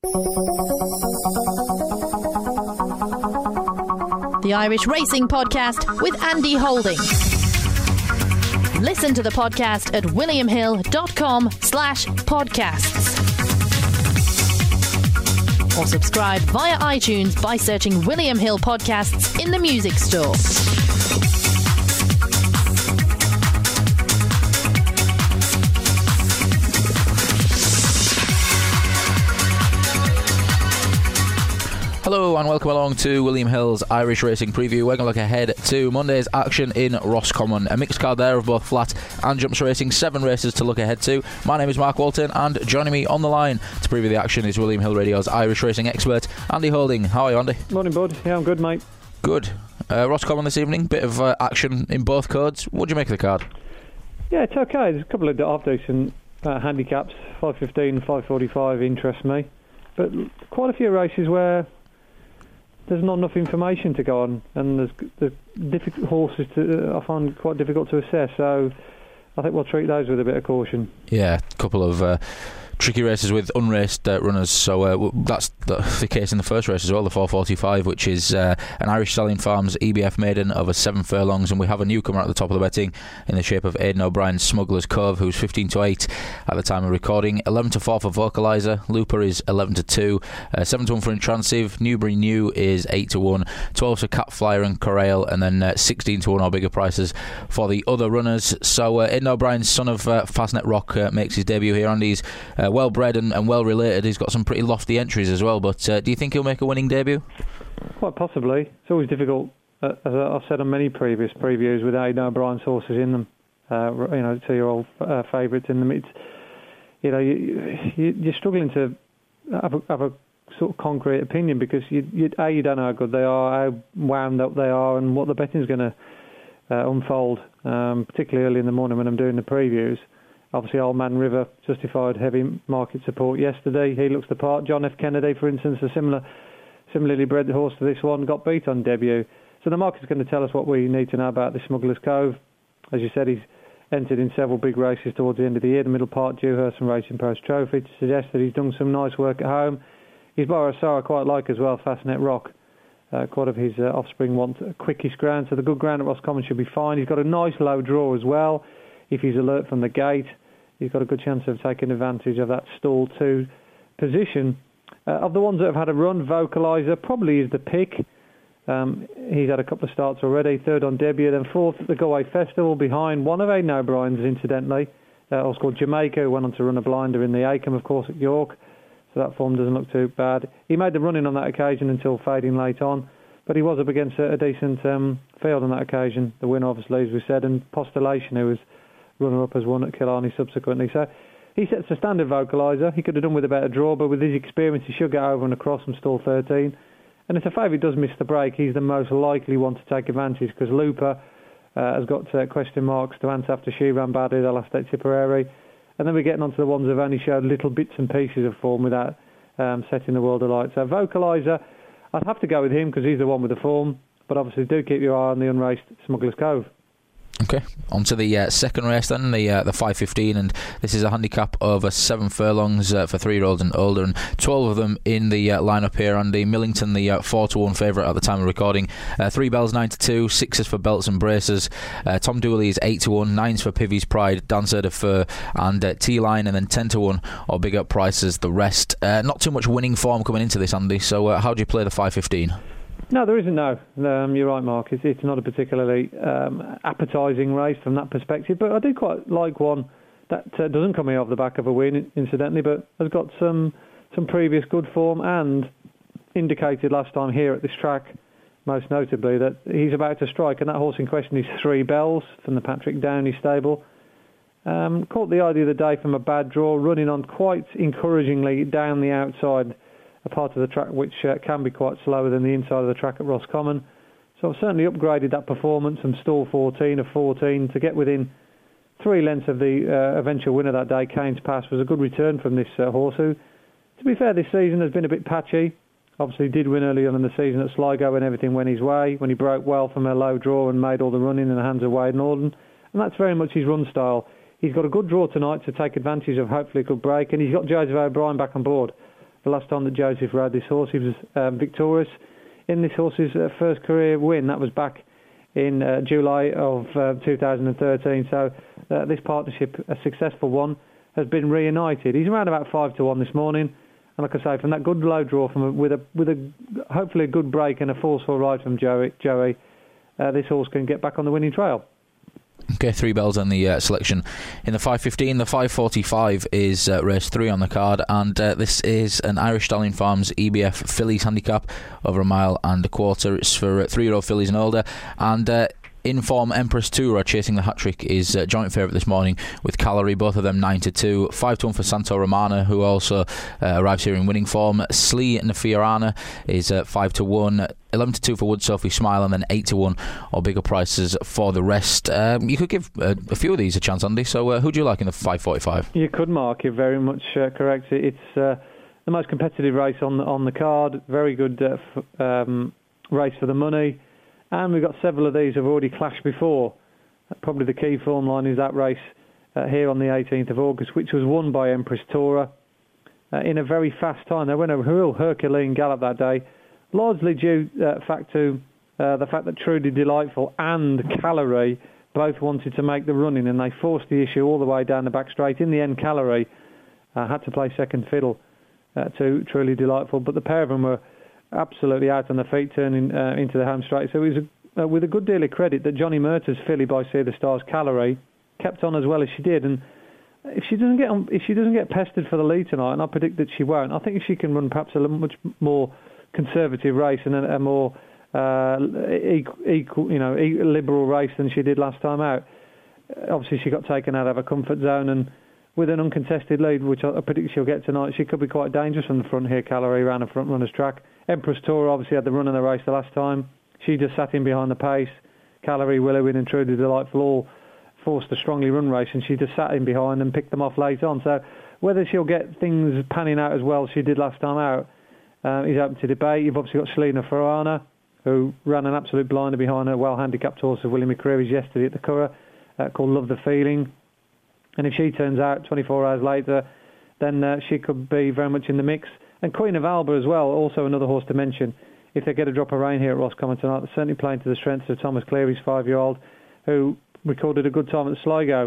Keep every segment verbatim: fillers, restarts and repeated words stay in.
The Irish Racing Podcast with Andy Holding. Listen to the podcast at williamhill.com slash podcasts. Or subscribe via iTunes by searching William Hill Podcasts in the music store. Hello and welcome along to William Hill's Irish Racing Preview. We're going to look ahead to Monday's action in Roscommon. A mixed card there of both flat and jumps racing. Seven races to look ahead to. My name is Mark Walton, and joining me on the line to preview the action is William Hill Radio's Irish Racing expert, Andy Holding. How are you, Andy? Morning, bud. Yeah, I'm good, mate. Good. Uh, Roscommon this evening. Bit of uh, action in both codes. What do you make of the card? Yeah, it's okay. There's a couple of half-decent uh, handicaps. five fifteen, five forty-five interest me. But quite a few races where there's not enough information to go on, and there's, there's difficult horses to, uh, I find quite difficult to assess, so I think we'll treat those with a bit of caution. Yeah, a couple of uh, tricky races with unraced uh, runners, so uh, that's the, the case in the first race as well, the four forty-five, which is uh, an Irish Stallion Farms E B F maiden over seven furlongs, and we have a newcomer at the top of the betting in the shape of Aidan O'Brien's Smuggler's Cove, who's fifteen to eight at the time of recording. eleven to four for Vocalizer. Looper is eleven to two. uh, seven to one for Intransive. Newbury New is eight to one. twelve for Cat Flyer and Corrail, and then uh, sixteen to one or bigger prices for the other runners. So uh, Aidan O'Brien's son of uh, Fastnet Rock uh, makes his debut here, and he's uh, well bred and, and well related. He's got some pretty lofty entries as well, but uh, do you think he'll make a winning debut? Quite possibly. It's always difficult, uh, as I've said on many previous previews, with Aidan O'Brien's horses in them. Uh, you know, two-year-old uh, favourites in them. It's, you know, you, you, you're struggling to have a, have a sort of concrete opinion because you, you, A, you don't know how good they are, how wound up they are, and what the betting's going to uh, unfold, um, particularly early in the morning when I'm doing the previews. Obviously, Old Man River justified heavy market support yesterday. He looks the part. John F. Kennedy, for instance, a similar, similarly bred horse to this one, got beat on debut. So the market's going to tell us what we need to know about the Smuggler's Cove. As you said, he's entered in several big races towards the end of the year. The Middle Park Dewhurst and Racing Post Trophy to suggest that he's done some nice work at home. His Borasaur I quite like as well, Fastnet Rock. Uh, quite of his uh, offspring want a quickish ground, so the good ground at Roscommon should be fine. He's got a nice low draw as well. If he's alert from the gate, he's got a good chance of taking advantage of that stall two position. Uh, of the ones that have had a run, Vocalizer probably is the pick. Um, he's had a couple of starts already, third on debut, then fourth at the Galway Festival behind one of Aidan O'Brien's, incidentally, uh, also called Jamaica, who went on to run a blinder in the Acomb, of course, at York, so that form doesn't look too bad. He made the run-in on that occasion until fading late on, but he was up against a, a decent um, field on that occasion. The winner, obviously, as we said, and Postulation, who was runner-up, has won at Killarney subsequently. So he sets the standard, Vocalizer. He could have done with a better draw, but with his experience, he should get over and across from stall thirteen. And if the favourite does miss the break, he's the most likely one to take advantage, because Looper uh, has got uh, question marks to answer after she ran badly the last day at Tipperary. And then we're getting on to the ones that have only showed little bits and pieces of form without um, setting the world alight. So Vocalizer, I'd have to go with him because he's the one with the form, but obviously do keep your eye on the unraced Smuggler's Cove. Okay, on to the uh, second race then, the uh, the five fifteen, and this is a handicap over seven furlongs uh, for three-year-olds and older, and twelve of them in the uh, lineup here. Andy Millington, the uh, four to one favourite at the time of recording. Uh, three bells, nine to two, sixes for Belts and Braces. Uh, Tom Dooley is eight to one, nines for Pivy's Pride, Dancer de Fur, and uh, T-Line, and then ten to one or bigger prices the rest. Uh, not too much winning form coming into this, Andy, so uh, how do you play the five fifteen? No, there isn't, no. Um, you're right, Mark. It's, it's not a particularly um, appetising race from that perspective, but I do quite like one that uh, doesn't come here off the back of a win, incidentally, but has got some some previous good form and indicated last time here at this track, most notably, that he's about to strike, and that horse in question is Three Bells from the Patrick Downey stable. Um, caught the idea of the day from a bad draw, running on quite encouragingly down the outside, a part of the track which uh, can be quite slower than the inside of the track at Roscommon. So I've certainly upgraded that performance from stall fourteen of fourteen to get within three lengths of the uh, eventual winner that day. Kane's Pass was a good return from this uh, horse who, to be fair, this season has been a bit patchy. Obviously did win early on in the season at Sligo when everything went his way, when he broke well from a low draw and made all the running in the hands of Wade Norden. And that's very much his run style. He's got a good draw tonight to take advantage of hopefully a good break, and he's got Joseph O'Brien back on board. the last time that Joseph rode this horse, he was uh, victorious in this horse's uh, first career win. That was back in uh, July of uh, two thousand thirteen. So uh, this partnership, a successful one, has been reunited. He's around about five to one this morning, and like I say, from that good low draw, from a, with a with a hopefully a good break and a forceful ride from Joey, Joey uh, this horse can get back on the winning trail. Okay, three bells on the uh, selection. In the five fifteen, the five forty-five is uh, race three on the card, and uh, this is an Irish Stallion Farms E B F Fillies handicap over a mile and a quarter. It's for uh, three-year-old fillies and older, and uh, in form Empress Tour chasing the hat-trick is uh, joint favourite this morning with Calorie, both of them nine to two. five to one for Santo Romana, who also uh, arrives here in winning form. Slee Nafiorana is uh, five to one. eleven to two for Wood Sophie Smile, and then eight to one or bigger prices for the rest. Um, you could give uh, a few of these a chance, Andy. So uh, who do you like in the five forty-five? You could, Mark. You're very much uh, correct. It's uh, the most competitive race on the, on the card. Very good uh, f- um, race for the money. And we've got several of these have already clashed before. Probably the key form line is that race uh, here on the eighteenth of August, which was won by Empress Tora uh, in a very fast time. They went a real Herculean gallop that day, largely due uh, fact to uh, the fact that Truly Delightful and Calorie both wanted to make the running, and they forced the issue all the way down the back straight. In the end, Calorie uh, had to play second fiddle uh, to Truly Delightful, but the pair of them were absolutely out on the feet, turning uh, into the home straight. So it was a, uh, with a good deal of credit that Johnny Murtaugh's filly by Sea the Stars, Calorie, kept on as well as she did. And if she doesn't get on, if she doesn't get pestered for the lead tonight, and I predict that she won't, I think if she can run perhaps a little much more conservative race and a, a more uh, equal, equal, you know, liberal race than she did last time out. Obviously, she got taken out of her comfort zone, and with an uncontested lead, which I predict she'll get tonight, she could be quite dangerous from the front here. Calorie around a front runner's track. Empress Tour obviously had the run of the race the last time. She just sat in behind the pace. Calorie, Willowin and Truly Delightful all forced a strongly run race, and she just sat in behind and picked them off late on. So whether she'll get things panning out as well as she did last time out uh, is open to debate. You've obviously got Selena Farana, who ran an absolute blinder behind a well-handicapped horse of William McCreary's yesterday at the Curragh, uh, called Love the Feeling. And if she turns out twenty-four hours later, then uh, she could be very much in the mix. And Queen of Alba as well, also another horse to mention. If they get a drop of rain here at Roscommon tonight, they're certainly playing to the strengths of Thomas Cleary's five-year-old, who recorded a good time at Sligo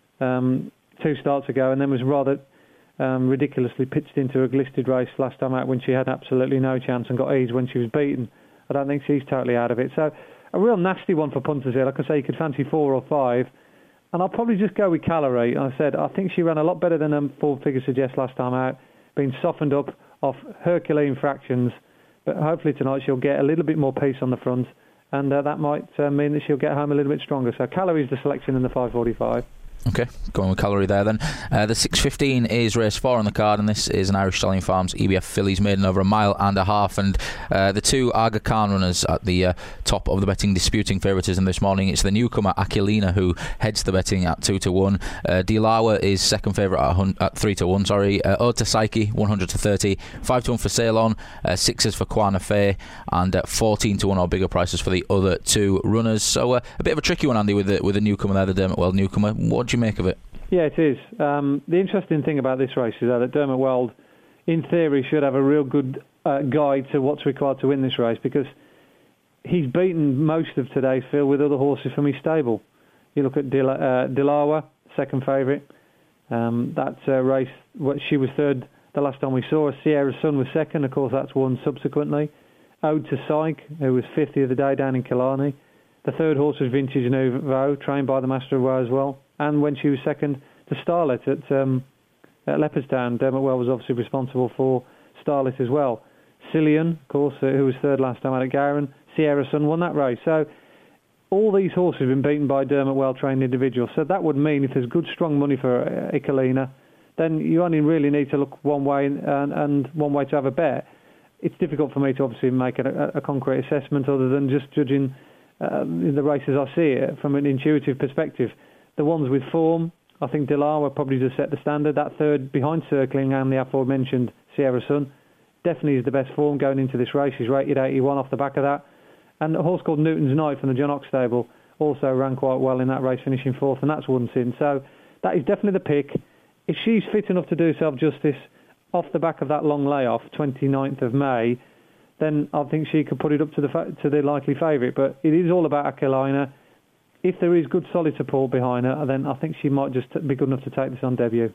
um, two starts ago, and then was rather um, ridiculously pitched into a glisted race last time out when she had absolutely no chance and got ease when she was beaten. I don't think she's totally out of it. So a real nasty one for punters here. Like I say, you could fancy four or five. And I'll probably just go with Calorie. I said, I think she ran a lot better than her full figure suggests last time out, being softened up off Herculean fractions. But hopefully tonight she'll get a little bit more pace on the front, and uh, that might uh, mean that she'll get home a little bit stronger. So Calorie's the selection in the five forty-five. Okay, going with Calorie there then. Uh, the six fifteen is race four on the card, and this is an Irish Stallion Farms E B F Fillies maiden over a mile and a half. And uh, the two Aga Khan runners at the uh, top of the betting disputing favouritism this morning. It's the newcomer Aquilina who heads the betting at two to one. Uh, Dilawa is second favourite at, hun- at three to one. Sorry, uh, Ode to Psyche one hundred to thirty, five to one for Ceylon, uh, sixes for Kwana Fay, and uh, fourteen to one or bigger prices for the other two runners. So uh, a bit of a tricky one, Andy, with the with the newcomer there, the Dermot Weld newcomer. What do you make of it? Yeah, it is. Um, the interesting thing about this race is that Dermot Weld, in theory, should have a real good uh, guide to what's required to win this race, because he's beaten most of today's field with other horses from his stable. You look at Dil- uh, Dilawa, second favourite. Um, that uh, race, what, she was third the last time we saw her. Sierra Sun was second. Of course, that's won subsequently. Ode to Psyche, who was fifth the other day down in Killarney. The third horse was Vintage Nouveau, trained by the Master of Woe as well. And when she was second to Starlet at, um, at Leopardstown, Dermot Weld was obviously responsible for Starlet as well. Cillian, of course, uh, who was third last time out at Gowran. Sierra Sun won that race. So all these horses have been beaten by Dermot Weld trained individuals. So that would mean if there's good, strong money for uh, Icolina, then you only really need to look one way and, and one way to have a bet. It's difficult for me to obviously make a, a concrete assessment other than just judging uh, the races I see it from an intuitive perspective. The ones with form, I think Dilawa probably just set the standard. That third behind Circling and the aforementioned Sierra Sun definitely is the best form going into this race. He's rated eighty-one off the back of that. And a horse called Newton's Knight from the John Ox stable also ran quite well in that race, finishing fourth, and that's won sin. So that is definitely the pick. If she's fit enough to do herself justice, off the back of that long layoff, twenty-ninth of May, then I think she could put it up to the fa- to the likely favourite. But it is all about Aquilina. If there is good solid support behind her, then I think she might just be good enough to take this on debut.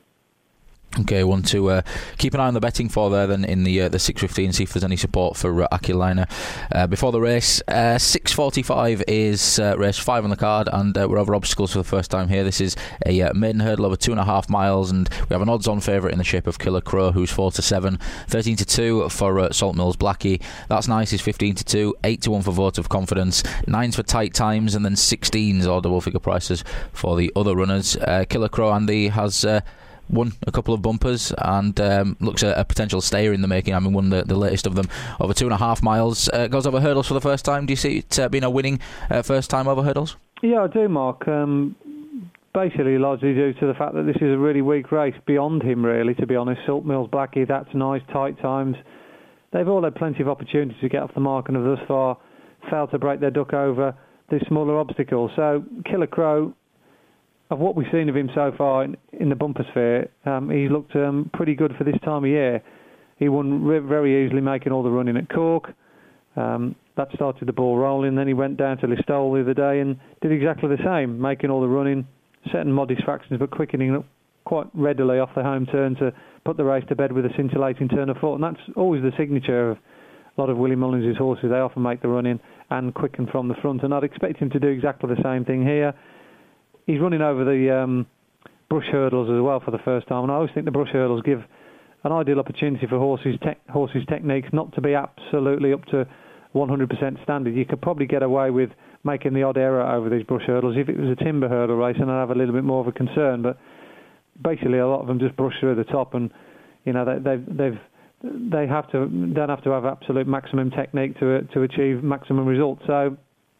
Okay, one to uh, keep an eye on the betting for there then in the uh, the six fifteen, see if there's any support for uh, Aquilina uh, before the race. Uh, six forty-five is uh, race five on the card, and uh, we're over obstacles for the first time here. This is a uh, maiden hurdle over two and a half miles, and we have an odds-on favourite in the shape of Killer Crow, who's four to seven, thirteen to two for uh, Salt Mills Blackie. That's Nice is fifteen to two, eight to one for Vote of Confidence, nines for Tight Times, and then sixteens or double figure prices for the other runners. Uh, Killer Crow, Andy, has Uh, won a couple of bumpers and um, looks a, a potential stayer in the making. I mean, won the, the latest of them over two and a half miles. Uh, goes over hurdles for the first time. Do you see it uh, being a winning uh, first time over hurdles? Yeah, I do, Mark. Um, basically, largely due to the fact that this is a really weak race beyond him, really, to be honest. Salt Mills Blackie, That's Nice, Tight Times. They've all had plenty of opportunities to get off the mark and have thus far failed to break their duck over this smaller obstacle. So, Killer Crow, of what we've seen of him so far in, in the bumper sphere, um, he's looked um, pretty good for this time of year. He won re- very easily, making all the running at Cork. Um, that started the ball rolling. Then he went down to Listowel the other day and did exactly the same, making all the running, setting modest fractions, but quickening up quite readily off the home turn to put the race to bed with a scintillating turn of foot. And that's always the signature of a lot of Willie Mullins' horses. They often make the running and quicken from the front. And I'd expect him to do exactly the same thing here. He's running over the um, brush hurdles as well for the first time, and I always think the brush hurdles give an ideal opportunity for horses' te- horses' techniques not to be absolutely up to one hundred percent standard. You could probably get away with making the odd error over these brush hurdles. If it was a timber hurdle race, then I'd have a little bit more of a concern. But basically, a lot of them just brush through the top, and you know they, they've they've they have to don't have to have absolute maximum technique to to achieve maximum results. So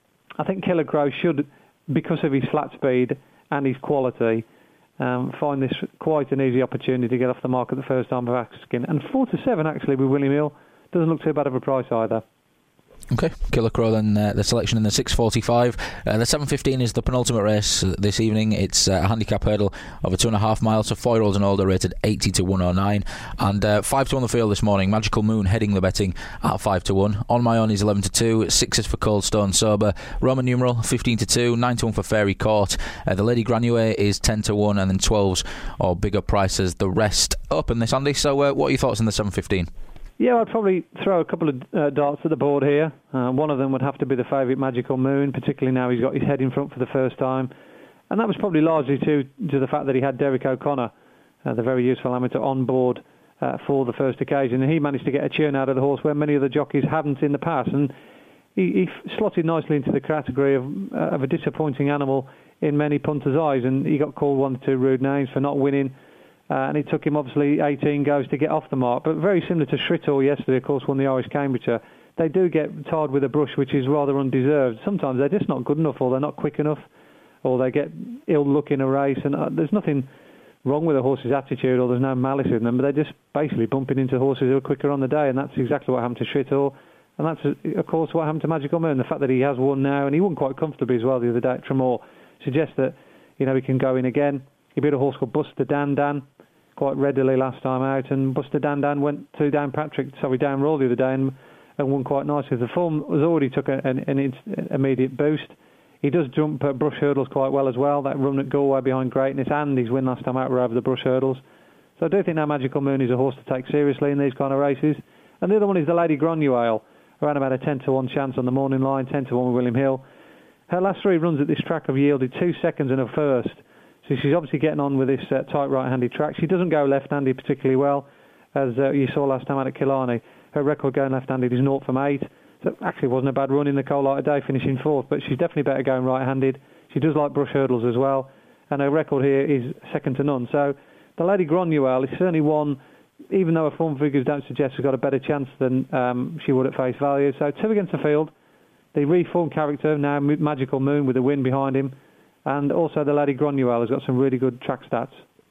I think Killer Crow should, because of his flat speed and his quality, um, find this quite an easy opportunity to get off the mark at the first time of asking. And four to seven actually with William Hill doesn't look too bad of a price either. Okay, Killer Crow then uh, the selection in the six forty-five. Uh, the seven fifteen is the penultimate race this evening. It's uh, a handicap hurdle over two and a half miles, so four year olds and older, rated eighty to one oh nine, and uh, five to one the field this morning. Magical Moon heading the betting at five to one. On My Own is eleven to two, sixes for Cold Stone Sober. Roman numeral fifteen to two, nine to one for Fairy Court. Uh, the Lady Granue is ten to one, and then twelves or bigger prices. The rest open this, Andy. So uh, what are your thoughts on the seven fifteen? Yeah, I'd probably throw a couple of uh, darts at the board here. Uh, one of them would have to be the favourite Magical Moon, particularly now he's got his head in front for the first time. And that was probably largely to, to the fact that he had Derek O'Connor, uh, the very useful amateur, on board uh, for the first occasion. And he managed to get a tune out of the horse where many other jockeys haven't in the past. And he, he slotted nicely into the category of, uh, of a disappointing animal in many punters' eyes. And he got called one or two rude names for not winning. Uh, and it took him, obviously, eighteen goes to get off the mark. But very similar to Shrittor yesterday, of course, won the Irish Cambridgeshire. They do get tarred with a brush, which is rather undeserved. Sometimes they're just not good enough, or they're not quick enough, or they get ill luck in a race. And uh, there's nothing wrong with a horse's attitude, or there's no malice in them, but they're just basically bumping into horses who are quicker on the day, and that's exactly what happened to Shrittor. And that's, of course, what happened to Magical Moon. The fact that he has won now, and he won quite comfortably as well the other day at Tremor, suggests that, you know, he can go in again. He beat a horse called Buster Dan Dan quite readily last time out, and Buster Dan Dan went to Dan Patrick, sorry, Dan Royal the other day and, and won quite nicely. The form was already took a, an, an immediate boost. He does jump at brush hurdles quite well as well. That run at Galway behind Greatness and his win last time out were over the brush hurdles. So I do think now Magical Moon is a horse to take seriously in these kind of races. And the other one is the Lady Granuaile, around about a ten to one chance on the morning line, ten to one with William Hill. Her last three runs at this track have yielded two seconds and a first. So she's obviously getting on with this uh, tight right-handed track. She doesn't go left-handed particularly well, as uh, you saw last time out at Killarney. Her record going left-handed is zero from eight. So actually wasn't a bad run in the cold light of day, finishing fourth, but she's definitely better going right-handed. She does like brush hurdles as well, and her record here is second to none. So the Lady Granuaile is certainly one, even though her form figures don't suggest she's got a better chance than um, she would at face value. So two against the field. The reformed character, now Magical Moon with a win behind him. And also the Lady Granuaile has got some really good track stats.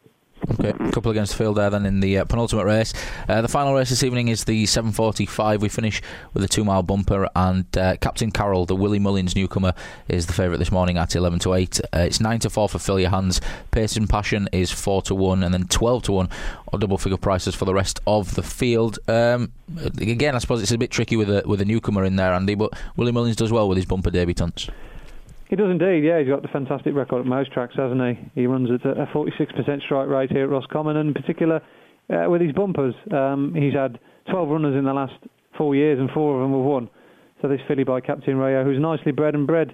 Okay, a couple against the field there then in the uh, penultimate race. Uh, the final race this evening is the seven forty-five. We finish with a two-mile bumper, and uh, Captain Carroll, the Willie Mullins newcomer, is the favourite this morning at eleven to eight. Uh, it's nine to four for Fill Your Hands. Pace and Passion is four to one, and then twelve to one or double-figure prices for the rest of the field. Um, again, I suppose it's a bit tricky with a with a newcomer in there, Andy, but Willie Mullins does well with his bumper debutants. He does indeed, yeah. He's got a fantastic record at most tracks, hasn't he? He runs at a forty-six percent strike rate here at Roscommon, and in particular uh, with his bumpers. Um, he's had twelve runners in the last four years, and four of them have won. So this filly by Captain Rayo, who's nicely bred and bred,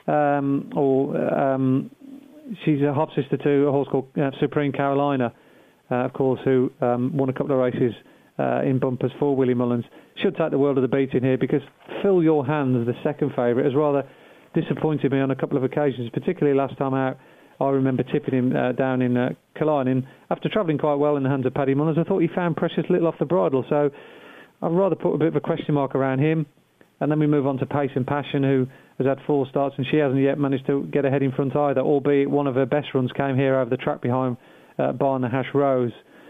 um, or um, she's a half sister to a horse called uh, Supreme Carolina, uh, of course, who um, won a couple of races uh, in bumpers for Willie Mullins. Should take the world of the beating here, because Fill Your Hands, the second favourite, has rather disappointed me on a couple of occasions, particularly last time out. I remember tipping him uh, down in uh, Killarney, and after travelling quite well in the hands of Paddy Mullins, I thought he found precious little off the bridle, so I'd rather put a bit of a question mark around him. And then we move on to Pace and Passion, who has had four starts, and she hasn't yet managed to get ahead in front either, albeit one of her best runs came here over the track behind uh, Barn the Hash Rose.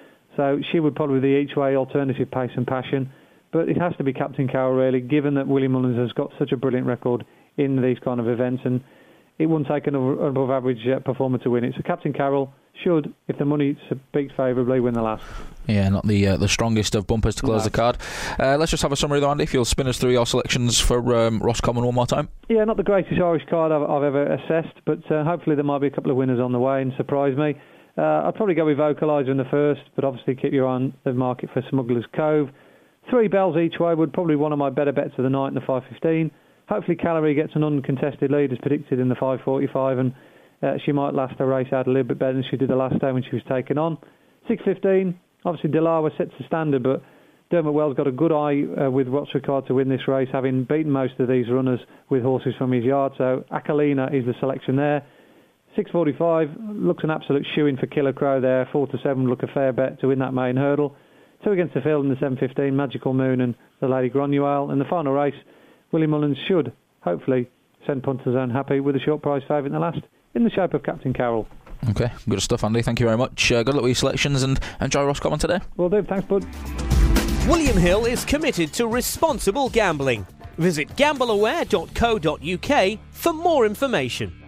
So she would probably be the each-way alternative, Pace and Passion. But it has to be Captain Carroll, really, given that Willie Mullins has got such a brilliant record in these kind of events, and it wouldn't take an above average uh, performer to win it. So Captain Carroll should, if the money speaks favourably, win the last. Yeah, not the uh, the strongest of bumpers to close no. the card. Uh, let's just have a summary though, Andy, if you'll spin us through your selections for um, Roscommon one more time. Yeah, not the greatest Irish card I've, I've ever assessed, but uh, hopefully there might be a couple of winners on the way and surprise me. Uh, I'd probably go with Vocalizer in the first, but obviously keep your eye on the market for Smuggler's Cove. Three bells each way would probably one of my better bets of the night in the five fifteen. Hopefully Calorie gets an uncontested lead as predicted in the five forty-five, and uh, she might last the race out a little bit better than she did the last day when she was taken on. six fifteen, obviously Delawa sets the standard, but Dermot Wells got a good eye uh, with what's required to win this race, having beaten most of these runners with horses from his yard, so Akalina is the selection there. six forty-five looks an absolute shoe-in for Killer Crow there. four to seven look a fair bet to win that main hurdle. Two against the field in the seven fifteen, Magical Moon and the Lady Granuaile. In the final race, Willie Mullins should, hopefully, send punters home happy with a short prize favourite in the last, in the shape of Captain Carroll. Okay, good stuff, Andy. Thank you very much. Uh, good luck with your selections, and enjoy Roscommon today. Will do. Thanks, bud. William Hill is committed to responsible gambling. Visit gamble aware dot co dot uk for more information.